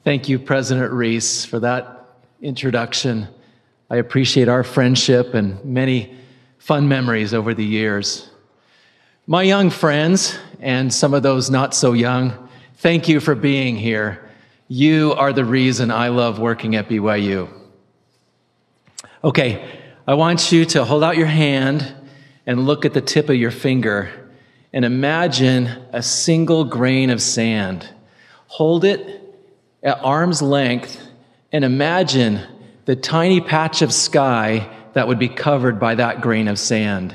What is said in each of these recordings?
Thank you, President Reese, for that introduction. I appreciate our friendship and many fun memories over the years. My young friends, and some of those not so young, thank you for being here. You are the reason I love working at BYU. Okay, I want you to hold out your hand and look at the tip of your finger and imagine a single grain of sand. Hold it at arm's length and imagine the tiny patch of sky that would be covered by that grain of sand.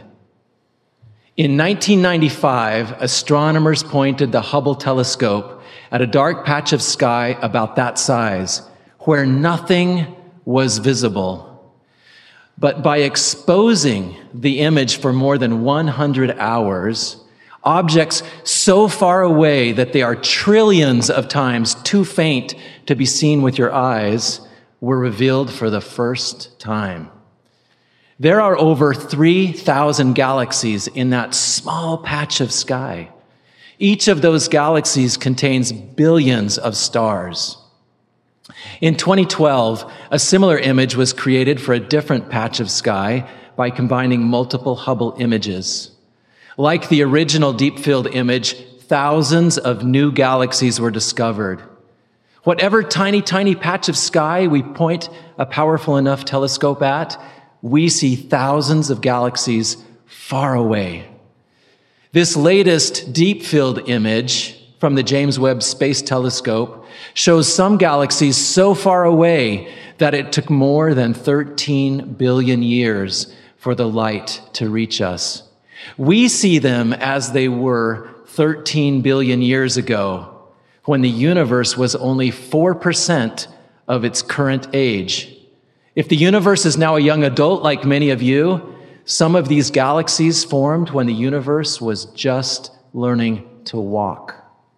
In 1995, astronomers pointed the Hubble telescope at a dark patch of sky about that size, where nothing was visible. But by exposing the image for more than 100 hours, objects so far away that they are trillions of times too faint to be seen with your eyes were revealed for the first time. There are over 3,000 galaxies in that small patch of sky. Each of those galaxies contains billions of stars. In 2012, a similar image was created for a different patch of sky by combining multiple Hubble images. Like the original deep field image, thousands of new galaxies were discovered. Whatever tiny patch of sky we point a powerful enough telescope at, we see thousands of galaxies far away. This latest deep field image from the James Webb Space Telescope shows some galaxies so far away that it took more than 13 billion years for the light to reach us. We see them as they were 13 billion years ago, when the universe was only 4% of its current age. If the universe is now a young adult like many of you, some of these galaxies formed when the universe was just learning to walk.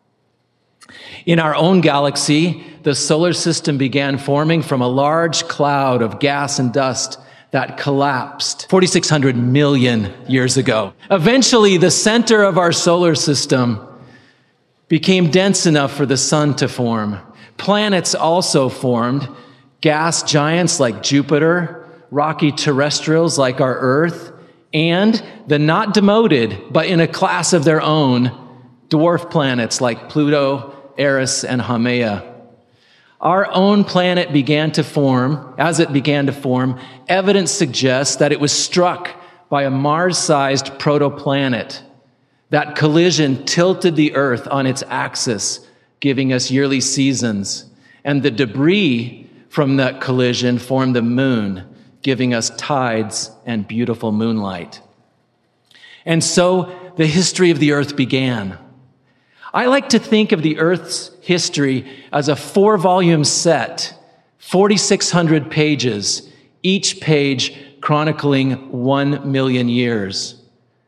In our own galaxy, the solar system began forming from a large cloud of gas and dust that collapsed 4,600 million years ago. Eventually, the center of our solar system became dense enough for the sun to form. Planets also formed, gas giants like Jupiter, rocky terrestrials like our Earth, and the not demoted, but in a class of their own, dwarf planets like Pluto, Eris, and Haumea. Our own planet began to form. As it began to form, evidence suggests that it was struck by a Mars-sized protoplanet. That collision tilted the Earth on its axis, giving us yearly seasons. And the debris from that collision formed the moon, giving us tides and beautiful moonlight. And so the history of the Earth began. I like to think of the Earth's history as a 4-volume set, 4,600 pages, each page chronicling 1 million years.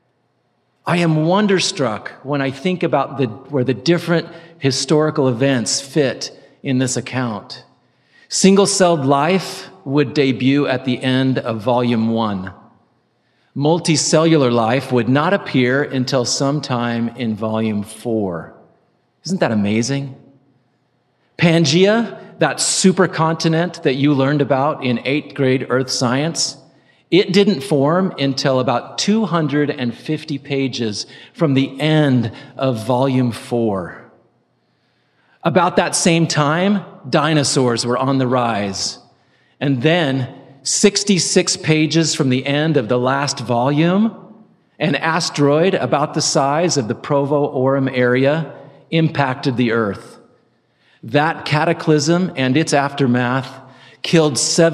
I am wonderstruck when I think about where the different historical events fit in this account. Single-celled life would debut at the end of Volume 1. Multicellular life would not appear until sometime in Volume 4. Isn't that amazing? Pangaea, that supercontinent that you learned about in 8th grade Earth science, it didn't form until about 250 pages from the end of Volume 4. About that same time, dinosaurs were on the rise. And then, 66 pages from the end of the last volume, an asteroid about the size of the Provo-Aurum area impacted the Earth. That cataclysm and its aftermath killed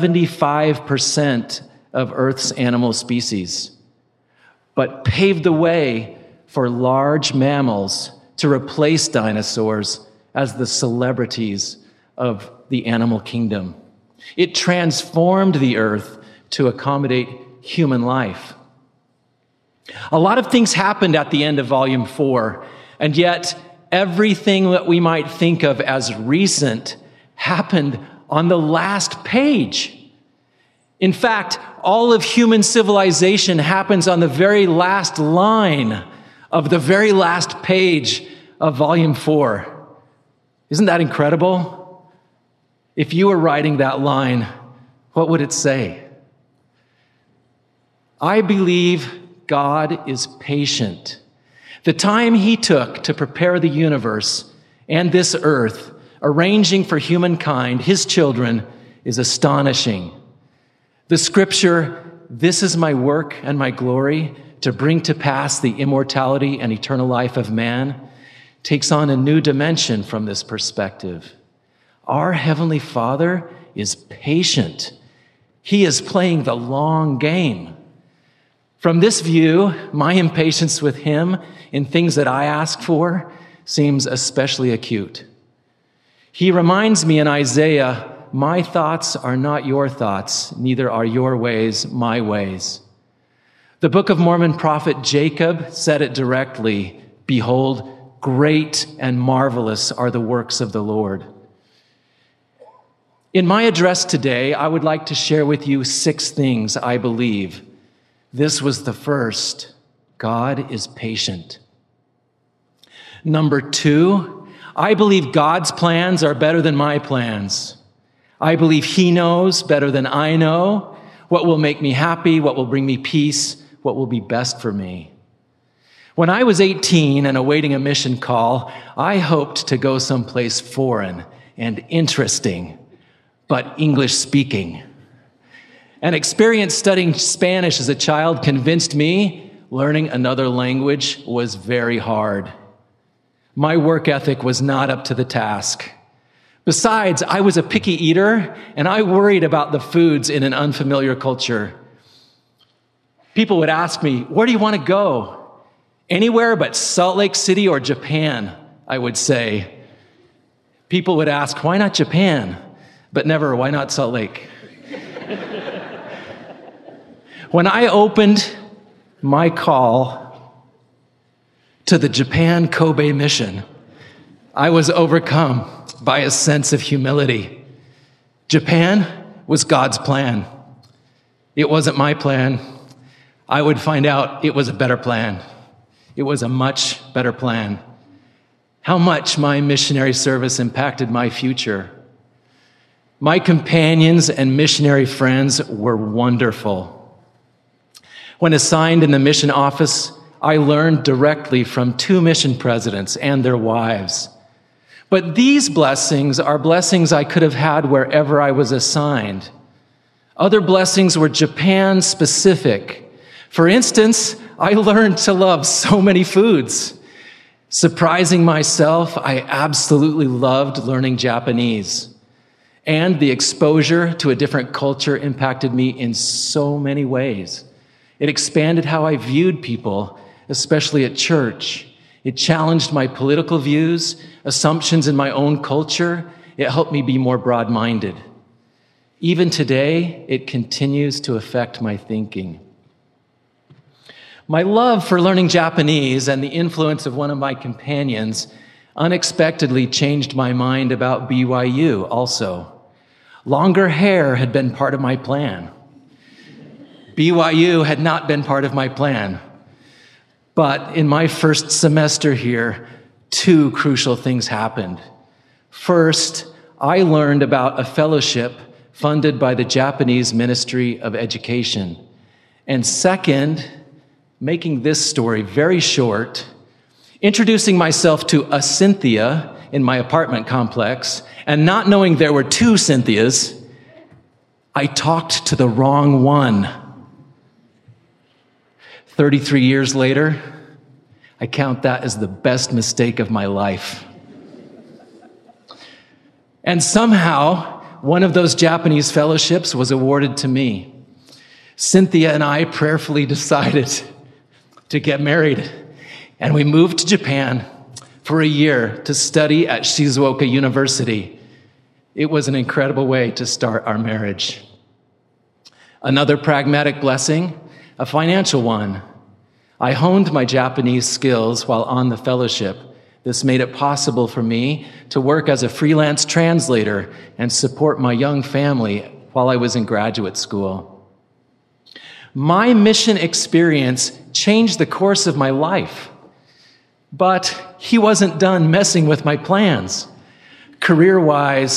75% of Earth's animal species, but paved the way for large mammals to replace dinosaurs as the celebrities of the animal kingdom. It transformed the Earth to accommodate human life. A lot of things happened at the end of Volume 4, and yet everything that we might think of as recent happened on the last page. In fact, all of human civilization happens on the very last line of the very last page of Volume 4. Isn't that incredible? If you were writing that line, what would it say? I believe God is patient. The time he took to prepare the universe and this earth, arranging for humankind, his children, is astonishing. The scripture, "This is my work and my glory, to bring to pass the immortality and eternal life of man," takes on a new dimension from this perspective. Our Heavenly Father is patient. He is playing the long game. From this view, my impatience with him in things that I ask for seems especially acute. He reminds me in Isaiah, "My thoughts are not your thoughts, neither are your ways my ways." The Book of Mormon prophet Jacob said it directly, "Behold, great and marvelous are the works of the Lord." In my address today, I would like to share with you 6 things I believe. This was the first. God is patient. Number 2, I believe God's plans are better than my plans. I believe he knows better than I know what will make me happy, what will bring me peace, what will be best for me. When I was 18 and awaiting a mission call, I hoped to go someplace foreign and interesting, but English speaking. An experience studying Spanish as a child convinced me learning another language was very hard. My work ethic was not up to the task. Besides, I was a picky eater, and I worried about the foods in an unfamiliar culture. People would ask me, "Where do you want to go?" "Anywhere but Salt Lake City or Japan," I would say. People would ask, "Why not Japan?" But never, "Why not Salt Lake?" When I opened my call to the Japan Kobe mission, I was overcome by a sense of humility. Japan was God's plan. It wasn't my plan. I would find out it was a better plan. It was a much better plan. How much my missionary service impacted my future. My companions and missionary friends were wonderful. When assigned in the mission office, I learned directly from 2 mission presidents and their wives. But these blessings are blessings I could have had wherever I was assigned. Other blessings were Japan-specific. For instance, I learned to love so many foods. Surprising myself, I absolutely loved learning Japanese. And the exposure to a different culture impacted me in so many ways. It expanded how I viewed people, especially at church. It challenged my political views, assumptions in my own culture. It helped me be more broad-minded. Even today, it continues to affect my thinking. My love for learning Japanese and the influence of one of my companions unexpectedly changed my mind about BYU also. Longer hair had been part of my plan. BYU had not been part of my plan. But in my first semester here, 2 crucial things happened. First, I learned about a fellowship funded by the Japanese Ministry of Education. And second, making this story very short, introducing myself to a Cynthia in my apartment complex, and not knowing there were 2 Cynthias, I talked to the wrong one. 33 years later, I count that as the best mistake of my life. And somehow, one of those Japanese fellowships was awarded to me. Cynthia and I prayerfully decided to get married, and we moved to Japan for a year to study at Shizuoka University. It was an incredible way to start our marriage. Another pragmatic blessing, a financial one. I honed my Japanese skills while on the fellowship. This made it possible for me to work as a freelance translator and support my young family while I was in graduate school. My mission experience changed the course of my life, but he wasn't done messing with my plans. Career-wise,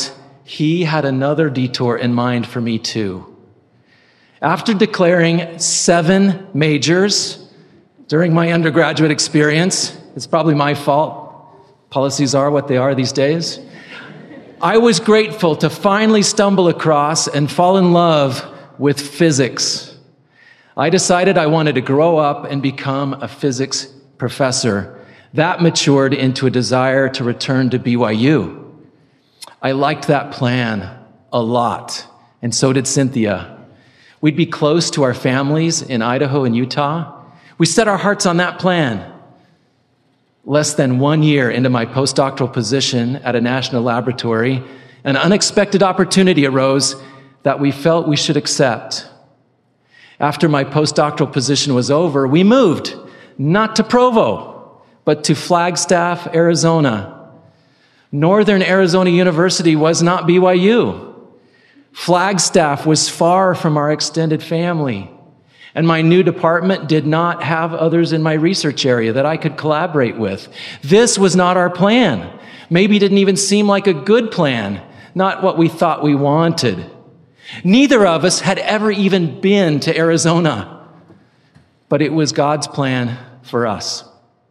he had another detour in mind for me too. After declaring 7 majors during my undergraduate experience, it's probably my fault. Policies are what they are these days. I was grateful to finally stumble across and fall in love with physics. I decided I wanted to grow up and become a physics professor. That matured into a desire to return to BYU. I liked that plan a lot, and so did Cynthia. We'd be close to our families in Idaho and Utah. We set our hearts on that plan. Less than 1 year into my postdoctoral position at a national laboratory, an unexpected opportunity arose that we felt we should accept. After my postdoctoral position was over, we moved, not to Provo, but to Flagstaff, Arizona. Northern Arizona University was not BYU. Flagstaff was far from our extended family, and my new department did not have others in my research area that I could collaborate with. This was not our plan. Maybe it didn't even seem like a good plan, not what we thought we wanted. Neither of us had ever even been to Arizona, but it was God's plan for us.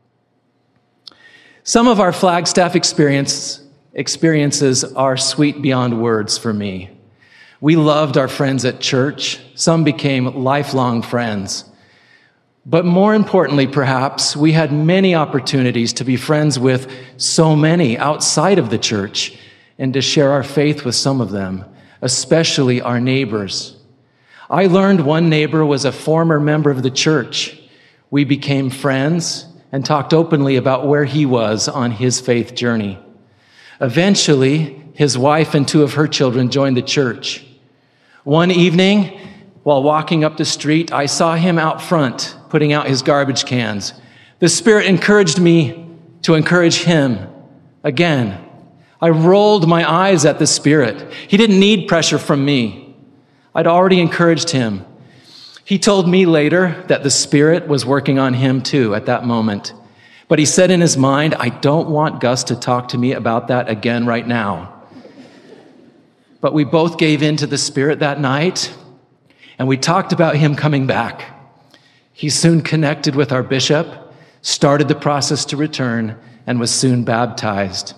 Some of our Flagstaff experiences are sweet beyond words for me. We loved our friends at church. Some became lifelong friends. But more importantly, perhaps, we had many opportunities to be friends with so many outside of the church and to share our faith with some of them, especially our neighbors. I learned one neighbor was a former member of the church. We became friends and talked openly about where he was on his faith journey. Eventually, his wife and 2 of her children joined the church. One evening, while walking up the street, I saw him out front putting out his garbage cans. The Spirit encouraged me to encourage him again. I rolled my eyes at the Spirit. He didn't need pressure from me. I'd already encouraged him. He told me later that the Spirit was working on him too at that moment. But he said in his mind, I don't want Gus to talk to me about that again right now. But we both gave in to the Spirit that night, and we talked about him coming back. He soon connected with our bishop, started the process to return, and was soon baptized.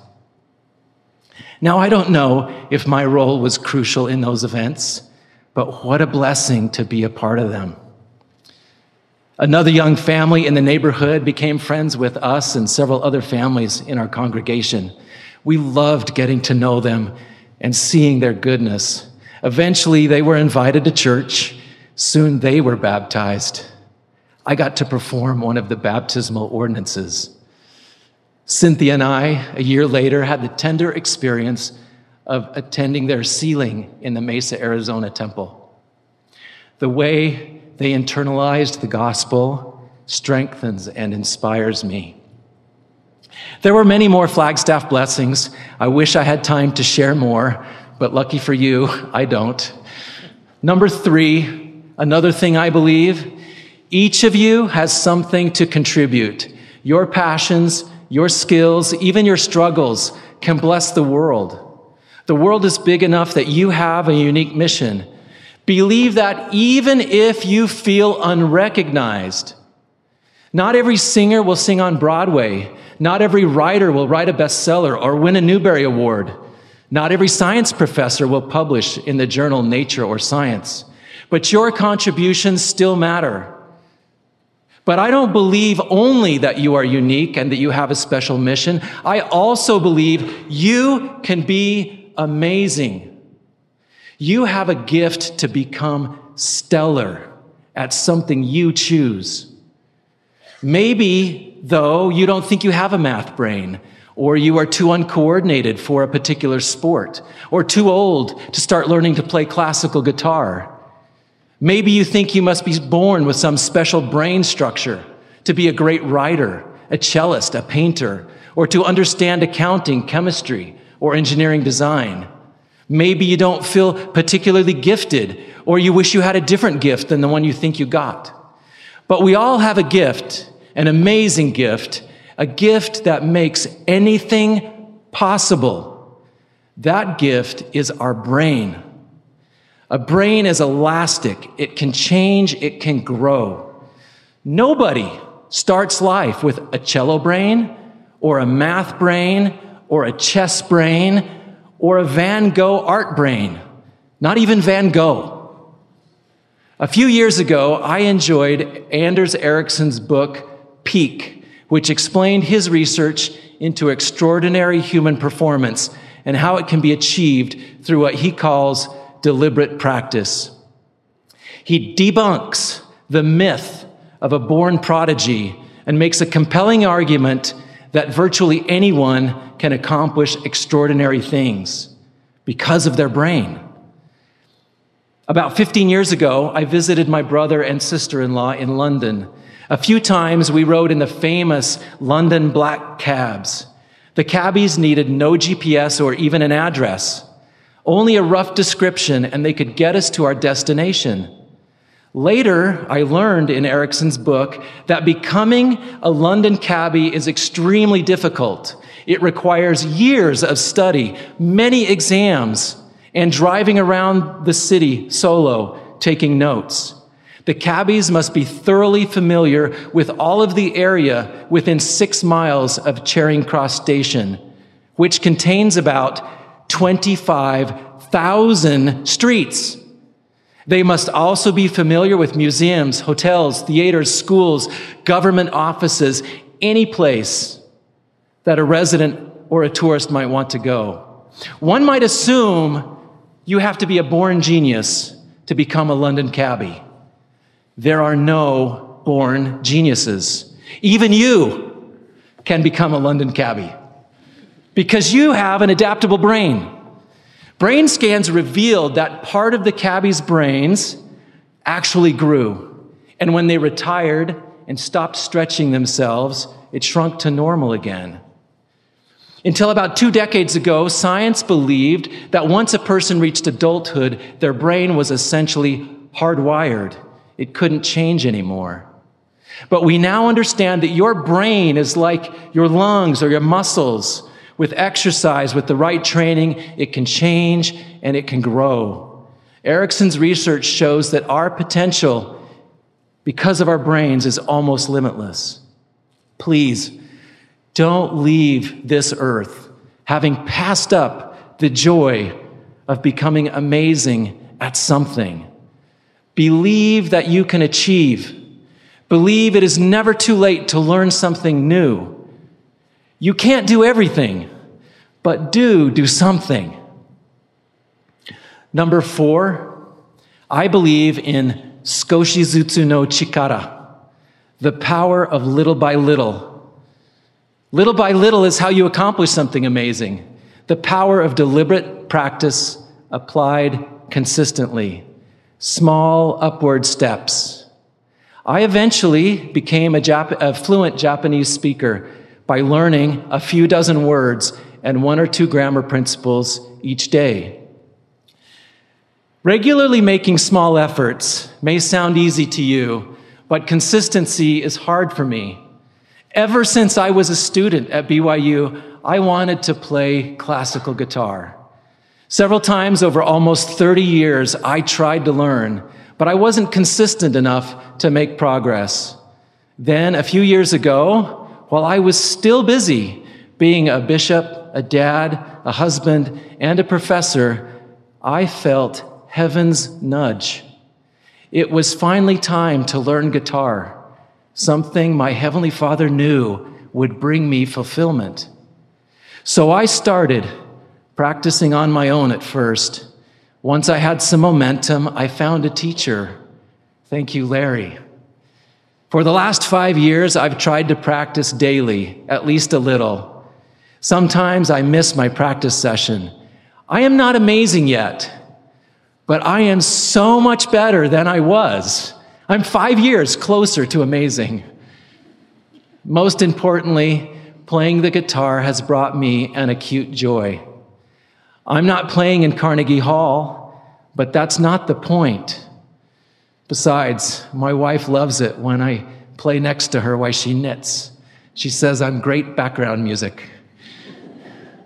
Now, I don't know if my role was crucial in those events, but what a blessing to be a part of them. Another young family in the neighborhood became friends with us and several other families in our congregation. We loved getting to know them and seeing their goodness. Eventually, they were invited to church. Soon, they were baptized. I got to perform one of the baptismal ordinances. Cynthia and I, a year later, had the tender experience of attending their sealing in the Mesa, Arizona temple. The way they internalized the gospel strengthens and inspires me. There were many more Flagstaff blessings. I wish I had time to share more, but lucky for you, I don't. Number 3, another thing I believe, each of you has something to contribute. Your passions, your skills, even your struggles can bless the world. The world is big enough that you have a unique mission. Believe that even if you feel unrecognized. Not every singer will sing on Broadway. Not every writer will write a bestseller or win a Newbery Award. Not every science professor will publish in the journal Nature or Science. But your contributions still matter. But I don't believe only that you are unique and that you have a special mission. I also believe you can be amazing. You have a gift to become stellar at something you choose. Maybe, though, you don't think you have a math brain, or you are too uncoordinated for a particular sport, or too old to start learning to play classical guitar. Maybe you think you must be born with some special brain structure to be a great writer, a cellist, a painter, or to understand accounting, chemistry, or engineering design. Maybe you don't feel particularly gifted, or you wish you had a different gift than the one you think you got. But we all have a gift, an amazing gift, a gift that makes anything possible. That gift is our brain. A brain is elastic. It can change, it can grow. Nobody starts life with a cello brain, or a math brain, or a chess brain, or a Van Gogh art brain. Not even Van Gogh. A few years ago, I enjoyed Anders Ericsson's book, Peak, which explained his research into extraordinary human performance and how it can be achieved through what he calls deliberate practice. He debunks the myth of a born prodigy and makes a compelling argument that virtually anyone can accomplish extraordinary things because of their brain. About 15 years ago, I visited my brother and sister-in-law in London. A few times we rode in the famous London black cabs. The cabbies needed no GPS or even an address, only a rough description, and they could get us to our destination. Later, I learned in Ericsson's book that becoming a London cabbie is extremely difficult. It requires years of study, many exams, and driving around the city solo, taking notes. The cabbies must be thoroughly familiar with all of the area within 6 miles of Charing Cross Station, which contains about 25,000 streets. They must also be familiar with museums, hotels, theaters, schools, government offices, any place that a resident or a tourist might want to go. One might assume you have to be a born genius to become a London cabbie. There are no born geniuses. Even you can become a London cabbie because you have an adaptable brain. Brain scans revealed that part of the cabbie's brains actually grew. And when they retired and stopped stretching themselves, it shrunk to normal again. Until about 2 decades ago, science believed that once a person reached adulthood, their brain was essentially hardwired. It couldn't change anymore. But we now understand that your brain is like your lungs or your muscles. With exercise, with the right training, it can change and it can grow. Ericsson's research shows that our potential, because of our brains, is almost limitless. Please, don't leave this earth having passed up the joy of becoming amazing at something. Believe that you can achieve. Believe it is never too late to learn something new. You can't do everything, but do something. Number 4, I believe in Skoshizutsu no Chikara, the power of little by little. Little by little is how you accomplish something amazing. The power of deliberate practice applied consistently. Small upward steps. I eventually became a fluent Japanese speaker by learning a few dozen words and 1 or 2 grammar principles each day. Regularly making small efforts may sound easy to you, but consistency is hard for me. Ever since I was a student at BYU, I wanted to play classical guitar. Several times over almost 30 years, I tried to learn, but I wasn't consistent enough to make progress. Then, a few years ago, while I was still busy being a bishop, a dad, a husband, and a professor, I felt heaven's nudge. It was finally time to learn guitar, something my Heavenly Father knew would bring me fulfillment. So I started practicing on my own at first. Once I had some momentum, I found a teacher. Thank you, Larry. For the last 5 years, I've tried to practice daily, at least a little. Sometimes I miss my practice session. I am not amazing yet, but I am so much better than I was. I'm 5 years closer to amazing. Most importantly, playing the guitar has brought me an acute joy. I'm not playing in Carnegie Hall, but that's not the point. Besides, my wife loves it when I play next to her while she knits. She says I'm great background music.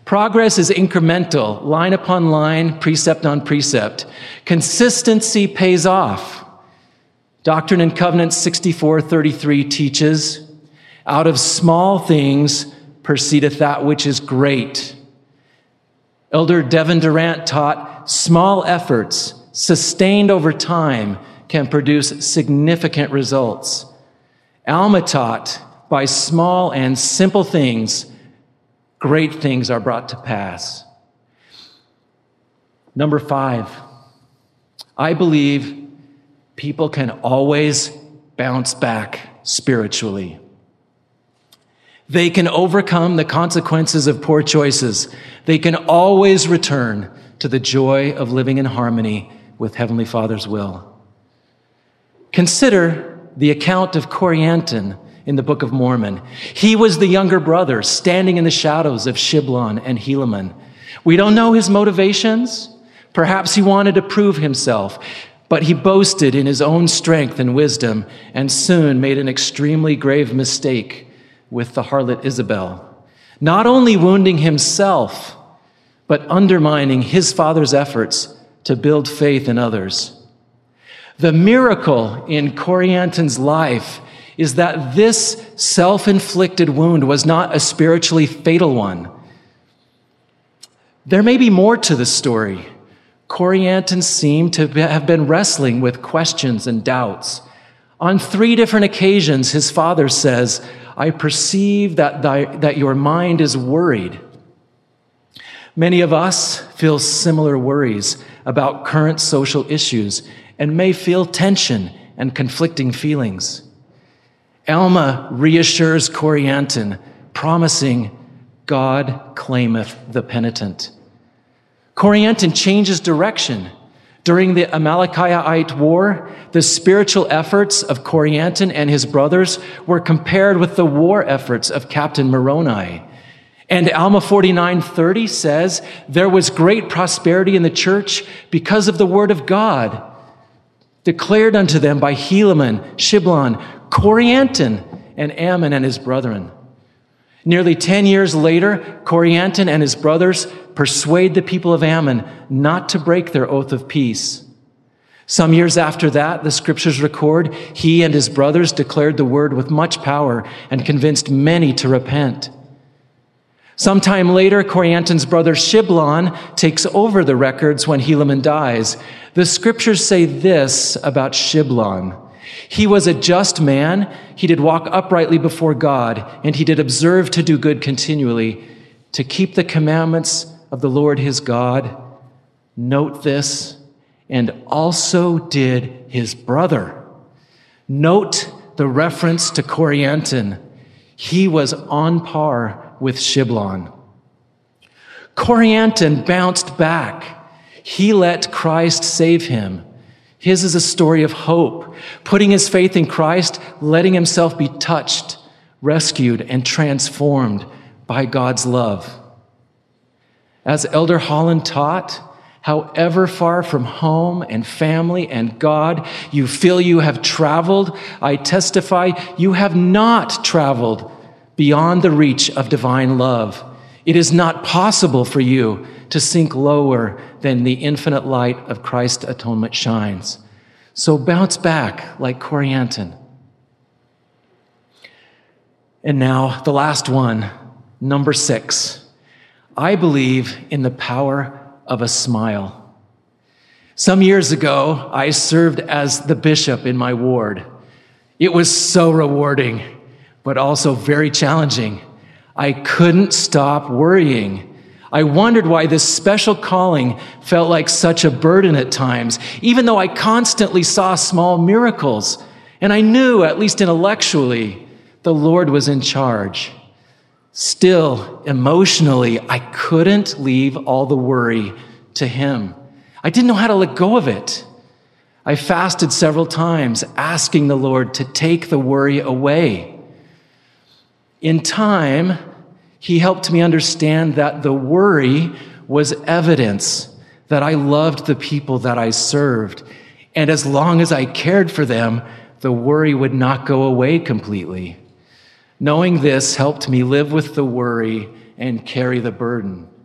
Progress is incremental, line upon line, precept on precept. Consistency pays off. Doctrine and Covenants 64:33 teaches, "Out of small things proceedeth that which is great." Elder Devin Durant taught, "Small efforts, sustained over time, can produce significant results." Alma taught, "By small and simple things, great things are brought to pass." Number 5, I believe people can always bounce back spiritually. They can overcome the consequences of poor choices. They can always return to the joy of living in harmony with Heavenly Father's will. Consider the account of Corianton in the Book of Mormon. He was the younger brother standing in the shadows of Shiblon and Helaman. We don't know his motivations. Perhaps he wanted to prove himself, but he boasted in his own strength and wisdom and soon made an extremely grave mistake with the harlot Isabel, not only wounding himself, but undermining his father's efforts to build faith in others. The miracle in Corianton's life is that this self-inflicted wound was not a spiritually fatal one. There may be more to the story. Corianton seemed to have been wrestling with questions and doubts. On 3 different occasions, his father says, "I perceive that your mind is worried." Many of us feel similar worries about current social issues and may feel tension and conflicting feelings. Alma reassures Corianton, promising, "God claimeth the penitent." Corianton changes direction. During the Amalekiite War, the spiritual efforts of Corianton and his brothers were compared with the war efforts of Captain Moroni. And Alma 49:30 says, "There was great prosperity in the church because of the word of God, declared unto them by Helaman, Shiblon, Corianton, and Ammon and his brethren." Nearly 10 years later, Corianton and his brothers persuade the people of Ammon not to break their oath of peace. Some years after that, the scriptures record, he and his brothers declared the word with much power and convinced many to repent. Sometime later, Corianton's brother Shiblon takes over the records when Helaman dies. The scriptures say this about Shiblon: "He was a just man, he did walk uprightly before God, and he did observe to do good continually, to keep the commandments of the Lord his God." Note this, "and also did his brother." Note the reference to Corianton. He was on par with Shiblon. Corianton bounced back. He let Christ save him. His is a story of hope, putting his faith in Christ, letting himself be touched, rescued, and transformed by God's love. As Elder Holland taught, however far from home and family and God you feel you have traveled, I testify you have not traveled beyond the reach of divine love. It is not possible for you to sink lower than the infinite light of Christ's atonement shines. So bounce back like Corianton. And now the last one, number 6. I believe in the power of a smile. Some years ago, I served as the bishop in my ward. It was so rewarding, but also very challenging. I couldn't stop worrying. I wondered why this special calling felt like such a burden at times, even though I constantly saw small miracles. And I knew, at least intellectually, the Lord was in charge. Still, emotionally, I couldn't leave all the worry to Him. I didn't know how to let go of it. I fasted several times, asking the Lord to take the worry away. In time, He helped me understand that the worry was evidence that I loved the people that I served. And as long as I cared for them, the worry would not go away completely. Knowing this helped me live with the worry and carry the burden.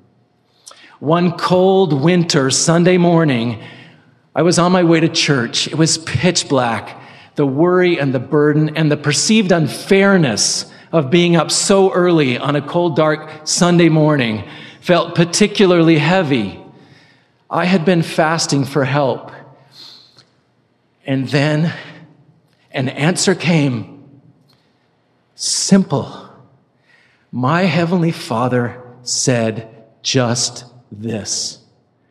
One cold winter Sunday morning, I was on my way to church. It was pitch black. The worry and the burden and the perceived unfairness of being up so early on a cold, dark Sunday morning felt particularly heavy. I had been fasting for help. And then an answer came. Simple. My Heavenly Father said just this: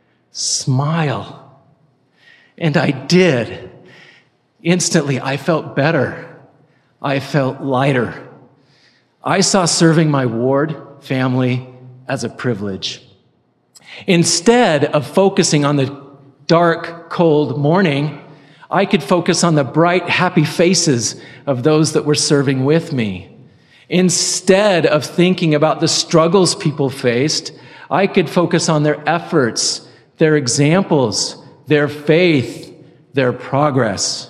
smile. And I did. Instantly, I felt better. I felt lighter. I saw serving my ward family as a privilege. Instead of focusing on the dark, cold morning, I could focus on the bright, happy faces of those that were serving with me. Instead of thinking about the struggles people faced, I could focus on their efforts, their examples, their faith, their progress.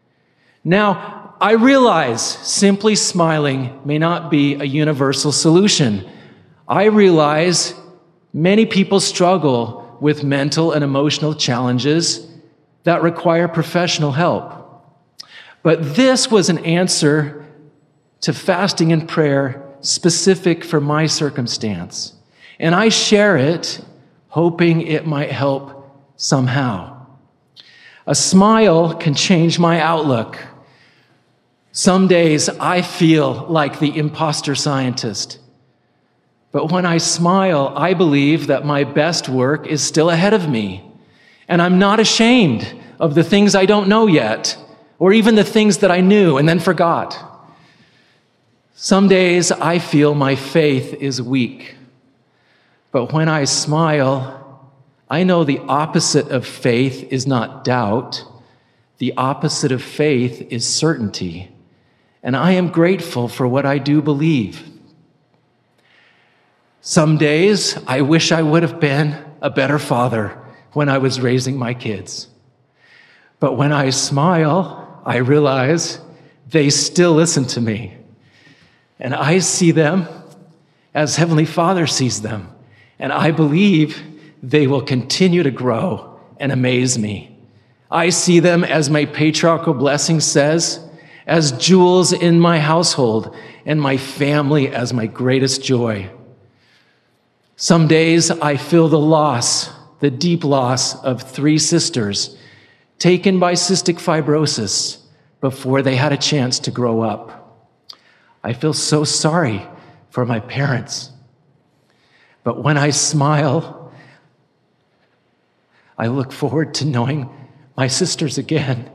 Now, I realize simply smiling may not be a universal solution. I realize many people struggle with mental and emotional challenges that require professional help. But this was an answer to fasting and prayer specific for my circumstance. And I share it, hoping it might help somehow. A smile can change my outlook. Some days I feel like the imposter scientist. But when I smile, I believe that my best work is still ahead of me. And I'm not ashamed of the things I don't know yet, or even the things that I knew and then forgot. Some days I feel my faith is weak. But when I smile, I know the opposite of faith is not doubt. The opposite of faith is certainty. And I am grateful for what I do believe. Some days I wish I would have been a better father when I was raising my kids. But when I smile, I realize they still listen to me. And I see them as Heavenly Father sees them. And I believe they will continue to grow and amaze me. I see them, as my patriarchal blessing says, as jewels in my household and my family as my greatest joy. Some days I feel the deep loss of 3 sisters taken by cystic fibrosis before they had a chance to grow up. I feel so sorry for my parents. But when I smile, I look forward to knowing my sisters again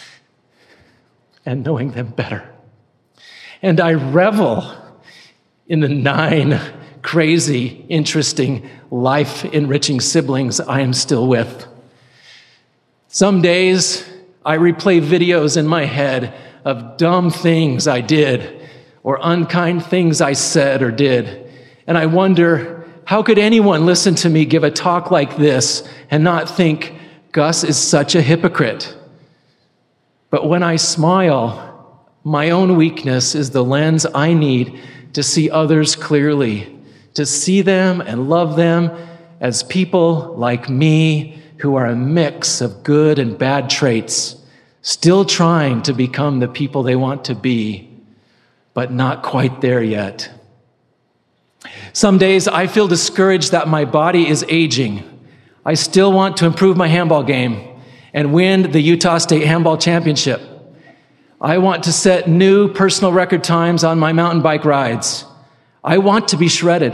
and knowing them better. And I revel in the 9 crazy, interesting, life-enriching siblings I am still with. Some days, I replay videos in my head of dumb things I did or unkind things I said or did. And I wonder, how could anyone listen to me give a talk like this and not think, Gus is such a hypocrite? But when I smile, my own weakness is the lens I need to see others clearly, to see them and love them as people like me who are a mix of good and bad traits, still trying to become the people they want to be, but not quite there yet. Some days I feel discouraged that my body is aging. I still want to improve my handball game and win the Utah State Handball Championship. I want to set new personal record times on my mountain bike rides. I want to be shredded.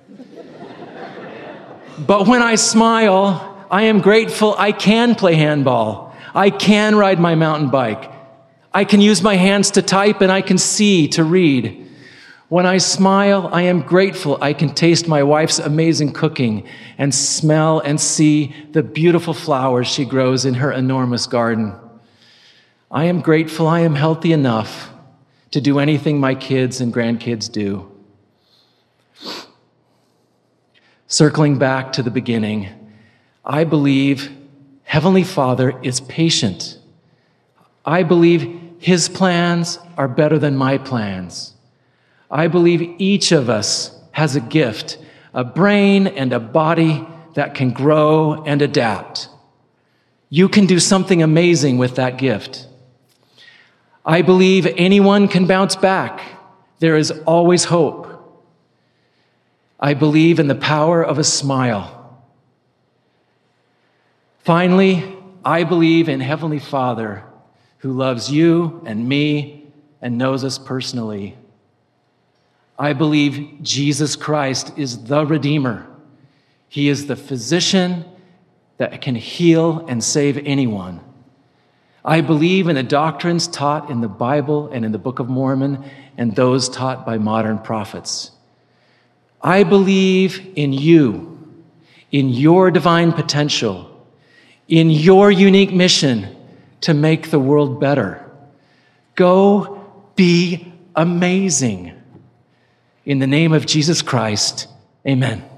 But when I smile, I am grateful I can play handball. I can ride my mountain bike. I can use my hands to type and I can see to read. When I smile, I am grateful I can taste my wife's amazing cooking and smell and see the beautiful flowers she grows in her enormous garden. I am grateful I am healthy enough to do anything my kids and grandkids do. Circling back to the beginning, I believe Heavenly Father is patient. I believe His plans are better than my plans. I believe each of us has a gift, a brain and a body that can grow and adapt. You can do something amazing with that gift. I believe anyone can bounce back. There is always hope. I believe in the power of a smile. Finally, I believe in Heavenly Father who loves you and me and knows us personally. I believe Jesus Christ is the Redeemer. He is the physician that can heal and save anyone. I believe in the doctrines taught in the Bible and in the Book of Mormon and those taught by modern prophets. I believe in you, in your divine potential, in your unique mission to make the world better. Go be amazing. In the name of Jesus Christ, amen.